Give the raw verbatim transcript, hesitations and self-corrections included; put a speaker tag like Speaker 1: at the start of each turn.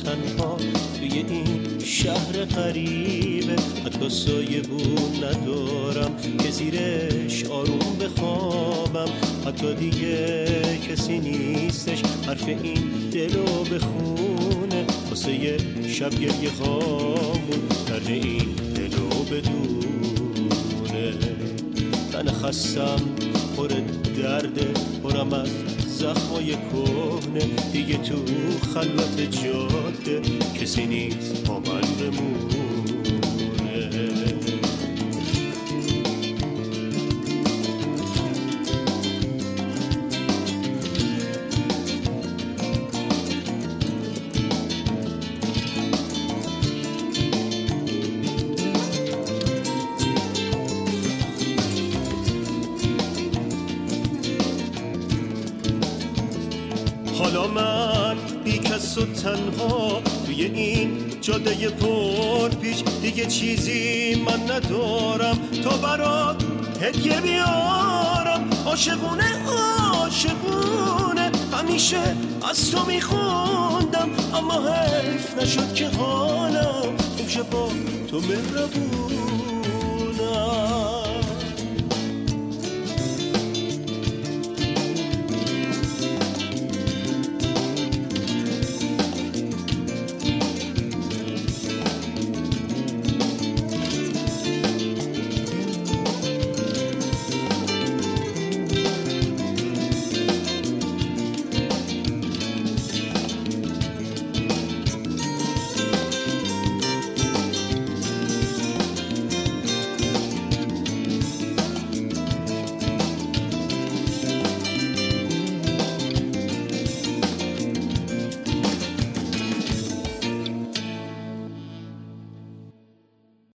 Speaker 1: تنها توی این شهر غریبه، حتی سایه بون ندارم که زیرش آروم بخوابم، حتی دیگه کسی نیستش حرف این دلو بخونه، واسه یه شب گریه هامون درد این دلو بدونه. من خستم پر درده، پرم از زخمای کهنه، دیگه تو خلوت جاده کسی نیست با من بمونه. حالا من بی کس و تنها توی این جاده پر پیش، دیگه چیزی من ندارم تا برات هدیه بیارم. عاشقونه عاشقونه همیشه از تو میخوندم، اما حیف نشد که حالم خوب شه با تو مهربونم.